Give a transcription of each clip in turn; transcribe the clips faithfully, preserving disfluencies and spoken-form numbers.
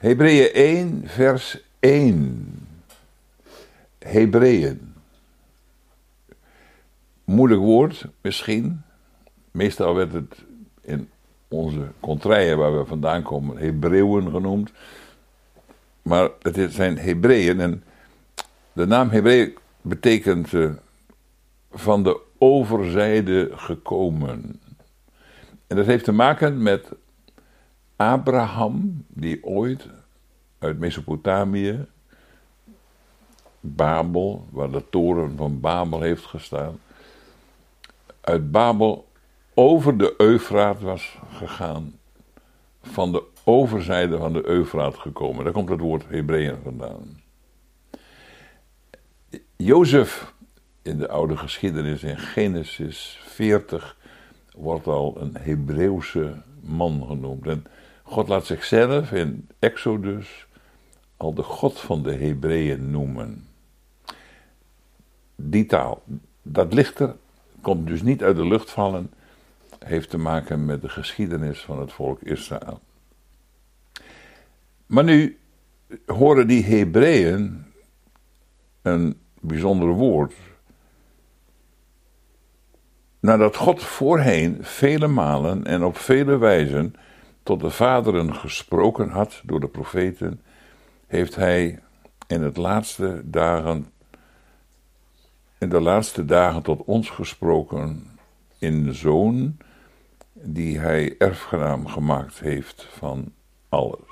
Hebreeën één, vers één. Hebreeën. Moeilijk woord, misschien. Meestal werd het in onze contraien waar we vandaan komen Hebreeuwen genoemd. Maar het zijn Hebreeën en de naam Hebreeën betekent uh, van de overzijde gekomen. En dat heeft te maken met Abraham, die ooit uit Mesopotamië, Babel, waar de toren van Babel heeft gestaan, uit Babel over de Eufraat was gegaan, van de overzijde van de Eufraat gekomen. Daar komt het woord Hebreeën vandaan. Jozef, in de oude geschiedenis, in Genesis veertig, wordt al een Hebreeuwse man genoemd. En God laat zichzelf in Exodus al de God van de Hebreeën noemen. Die taal, dat ligt er, komt dus niet uit de lucht vallen, heeft te maken met de geschiedenis van het volk Israël. Maar nu horen die Hebreeën een bijzonder woord. Nadat God voorheen vele malen en op vele wijzen tot de vaderen gesproken had door de profeten, heeft hij in het laatste dagen, in de laatste dagen tot ons gesproken in de Zoon, die hij erfgenaam gemaakt heeft van alles.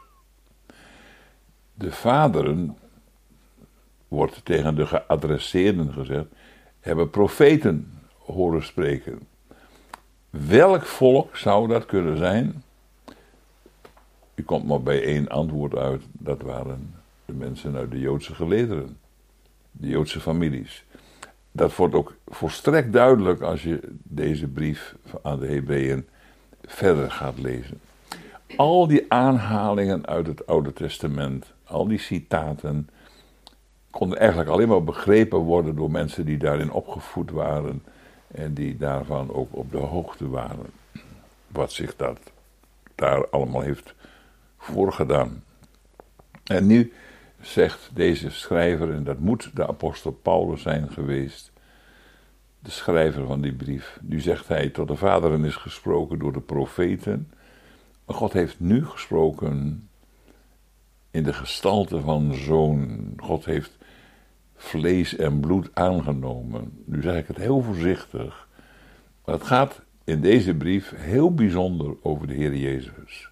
De vaderen, wordt tegen de geadresseerden gezegd, hebben profeten horen spreken. Welk volk zou dat kunnen zijn? U komt maar bij één antwoord uit. Dat waren de mensen uit de Joodse gelederen. De Joodse families. Dat wordt ook volstrekt duidelijk als je deze brief aan de Hebreeën verder gaat lezen. Al die aanhalingen uit het Oude Testament, al die citaten, konden eigenlijk alleen maar begrepen worden door mensen die daarin opgevoed waren en die daarvan ook op de hoogte waren. Wat zich dat daar allemaal heeft voorgedaan. En nu zegt deze schrijver, en dat moet de apostel Paulus zijn geweest, de schrijver van die brief. Nu zegt hij, tot de vaderen is gesproken door de profeten, maar God heeft nu gesproken in de gestalte van zoon. God heeft vlees en bloed aangenomen. Nu zeg ik het heel voorzichtig, maar het gaat in deze brief heel bijzonder over de Heer Jezus.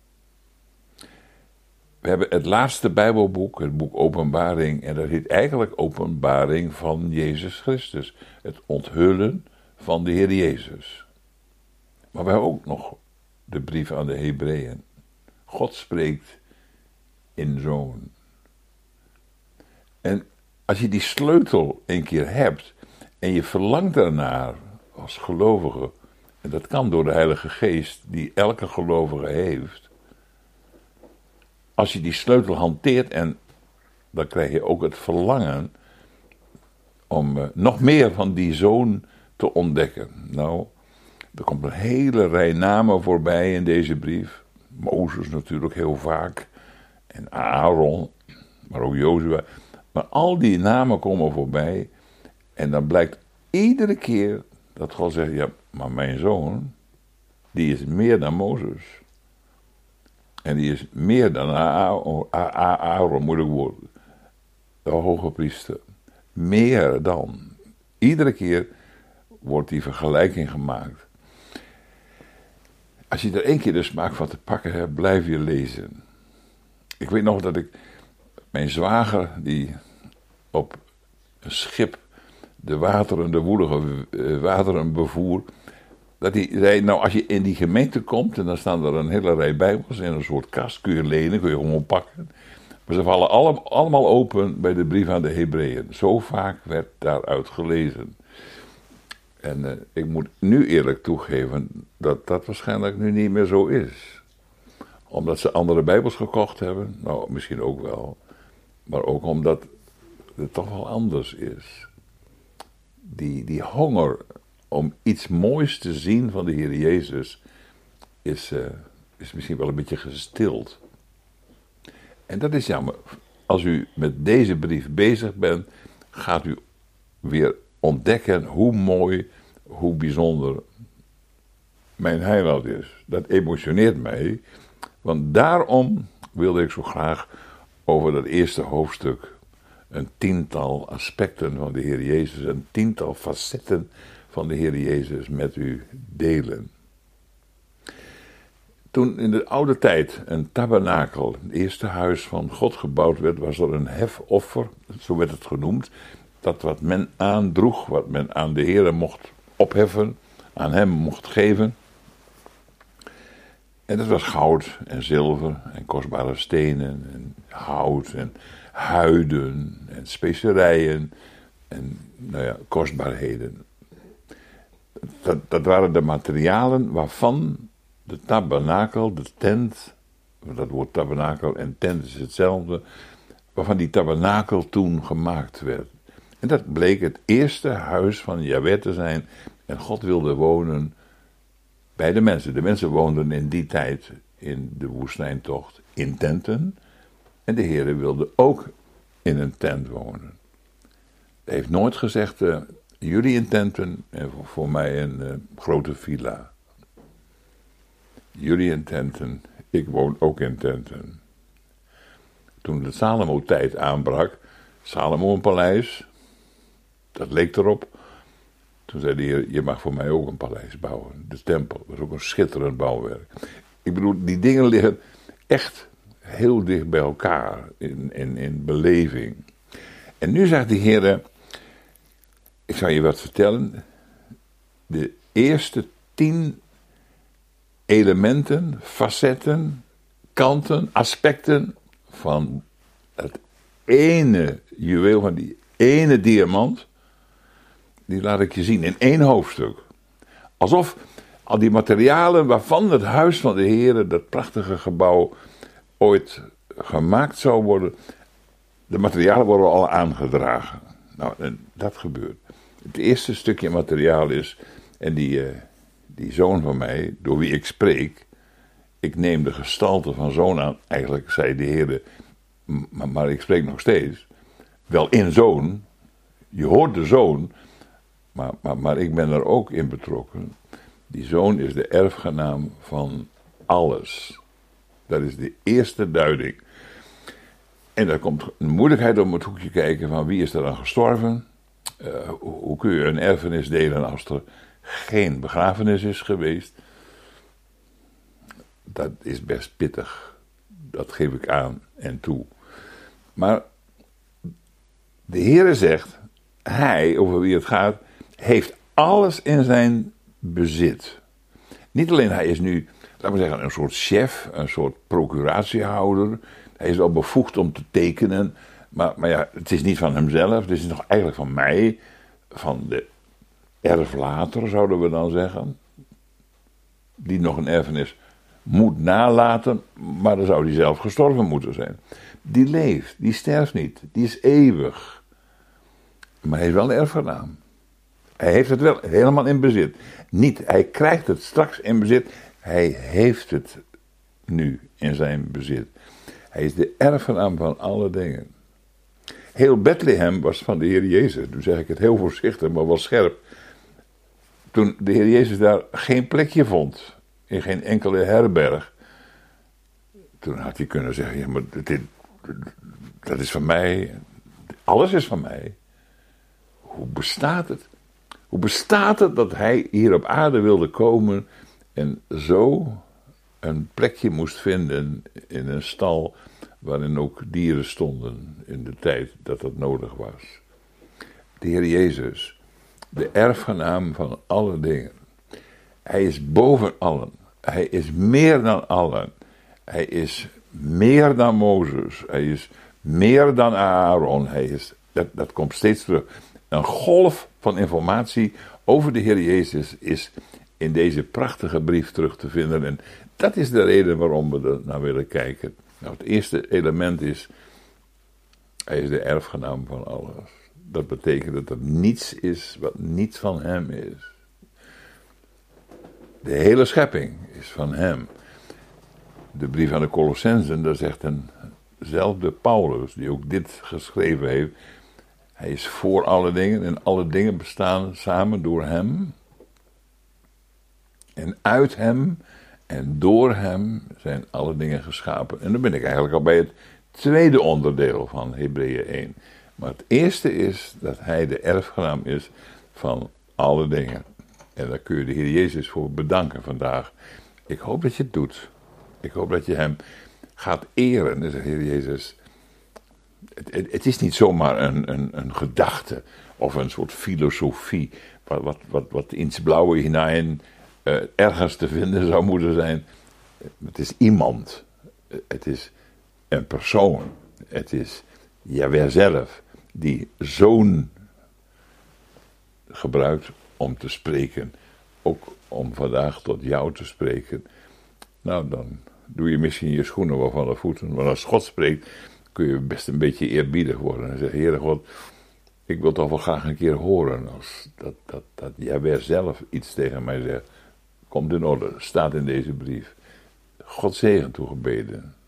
We hebben het laatste Bijbelboek, het boek Openbaring, en dat heet eigenlijk Openbaring van Jezus Christus. Het onthullen van de Heer Jezus. Maar we hebben ook nog de brief aan de Hebreeën. God spreekt in Zoon. En als je die sleutel een keer hebt en je verlangt daarnaar als gelovige, en dat kan door de Heilige Geest die elke gelovige heeft, als je die sleutel hanteert, en dan krijg je ook het verlangen om uh, nog meer van die zoon te ontdekken. Nou, er komt een hele rij namen voorbij in deze brief. Mozes natuurlijk heel vaak, en Aaron, maar ook Jozua. Maar al die namen komen voorbij en dan blijkt iedere keer dat God zegt, ja, maar mijn zoon, die is meer dan Mozes. En die is meer dan Aaron, moeilijk woord, de hoge priester. Meer dan. Iedere keer wordt die vergelijking gemaakt. Als je er één keer de smaak van te pakken hebt, blijf je lezen. Ik weet nog dat ik, mijn zwager, die op een schip de wateren, de woelige wateren bevoer, dat hij zei, nou als je in die gemeente komt en dan staan er een hele rij bijbels in een soort kast, kun je lenen, kun je gewoon pakken. Maar ze vallen alle, allemaal open bij de brief aan de Hebreeën. Zo vaak werd daaruit gelezen. En uh, ik moet nu eerlijk toegeven dat dat waarschijnlijk nu niet meer zo is. Omdat ze andere bijbels gekocht hebben, nou misschien ook wel. Maar ook omdat het toch wel anders is. Die, die honger om iets moois te zien van de Heer Jezus is, uh, is misschien wel een beetje gestild. En dat is jammer. Als u met deze brief bezig bent, gaat u weer ontdekken hoe mooi, hoe bijzonder mijn heiland is. Dat emotioneert mij, want daarom wilde ik zo graag over dat eerste hoofdstuk een tiental aspecten van de Heer Jezus, een tiental facetten van de Heer Jezus met u delen. Toen in de oude tijd een tabernakel, het eerste huis van God gebouwd werd, was er een hefoffer, zo werd het genoemd, dat wat men aandroeg, wat men aan de Heer mocht opheffen, aan hem mocht geven. En dat was goud en zilver en kostbare stenen en hout en huiden en specerijen en nou ja, kostbaarheden. Dat, dat waren de materialen waarvan de tabernakel, de tent, dat woord tabernakel en tent is hetzelfde, waarvan die tabernakel toen gemaakt werd. En dat bleek het eerste huis van Jahweh te zijn en God wilde wonen bij de mensen. De mensen woonden in die tijd in de woestijntocht in tenten en de Heer wilde ook in een tent wonen. Hij heeft nooit gezegd, uh, jullie in tenten en voor, voor mij een uh, grote villa. Jullie in tenten, ik woon ook in tenten. Toen de Salomo-tijd aanbrak, Salomo een paleis, dat leek erop. Toen zei de Heer, je mag voor mij ook een paleis bouwen. De tempel, dat was ook een schitterend bouwwerk. Ik bedoel, die dingen liggen echt heel dicht bij elkaar in, in, in beleving. En nu zegt de Heer, ik zal je wat vertellen. De eerste tien elementen, facetten, kanten, aspecten van het ene juweel, van die ene diamant, die laat ik je zien in één hoofdstuk. Alsof al die materialen waarvan het huis van de Heer, dat prachtige gebouw, ooit gemaakt zou worden, de materialen worden al aangedragen. Nou, en dat gebeurt. Het eerste stukje materiaal is, en die, uh, die zoon van mij, door wie ik spreek, ik neem de gestalte van zoon aan, eigenlijk zei de Heer, maar, maar ik spreek nog steeds, wel in zoon, je hoort de zoon, maar, maar, maar ik ben er ook in betrokken. Die zoon is de erfgenaam van alles. Dat is de eerste duiding. En daar komt een moeilijkheid om het hoekje kijken van wie is er dan gestorven. Uh, hoe kun je een erfenis delen als er geen begrafenis is geweest? Dat is best pittig. Dat geef ik aan en toe. Maar de Heere zegt, hij, over wie het gaat, heeft alles in zijn bezit. Niet alleen, hij is nu, laten we zeggen, een soort chef, een soort procuratiehouder. Hij is wel bevoegd om te tekenen, maar, maar ja, het is niet van hemzelf, het is nog eigenlijk van mij, van de erflater, zouden we dan zeggen, die nog een erfenis moet nalaten, maar dan zou die zelf gestorven moeten zijn. Die leeft, die sterft niet, die is eeuwig, maar hij is wel een erfgenaam. Hij heeft het wel helemaal in bezit. Niet, hij krijgt het straks in bezit, hij heeft het nu in zijn bezit. Hij is de erfgenaam van alle dingen. Heel Bethlehem was van de Heer Jezus. Nu zeg ik het heel voorzichtig, maar wel scherp. Toen de Heer Jezus daar geen plekje vond, in geen enkele herberg, toen had hij kunnen zeggen, ja, maar dit, dat is van mij, alles is van mij. Hoe bestaat het? Hoe bestaat het dat hij hier op aarde wilde komen en zo een plekje moest vinden in een stal waarin ook dieren stonden in de tijd dat dat nodig was? De Heer Jezus, de erfgenaam van alle dingen. Hij is boven allen. Hij is meer dan allen. Hij is meer dan Mozes. Hij is meer dan Aaron. Hij is, dat, dat komt steeds terug. Een golf van informatie over de Heer Jezus is in deze prachtige brief terug te vinden. En dat is de reden waarom we er naar willen kijken. Nou, het eerste element is, hij is de erfgenaam van alles. Dat betekent dat er niets is wat niet van hem is. De hele schepping is van hem. De brief aan de Colossenzen, daar zegt een diezelfde Paulus, die ook dit geschreven heeft. Hij is voor alle dingen en alle dingen bestaan samen door hem. En uit hem en door hem zijn alle dingen geschapen. En dan ben ik eigenlijk al bij het tweede onderdeel van Hebreeën één. Maar het eerste is dat hij de erfgenaam is van alle dingen. En daar kun je de Heer Jezus voor bedanken vandaag. Ik hoop dat je het doet. Ik hoop dat je hem gaat eren. Dus Heer Jezus, het, het, het is niet zomaar een, een, een gedachte of een soort filosofie. Wat, wat, wat, wat in het blauwe hinein uh, ergens te vinden zou moeten zijn. Het is iemand. Het is een persoon. Het is Jahweh zelf die zoon gebruikt om te spreken. Ook om vandaag tot jou te spreken. Nou, dan doe je misschien je schoenen wel van de voeten. Maar als God spreekt, kun je best een beetje eerbiedig worden. En zeggen, Heere God, ik wil toch wel graag een keer horen. Als dat, dat, dat Jahweh zelf iets tegen mij zegt. Komt in orde, staat in deze brief. God zegen toegebeden.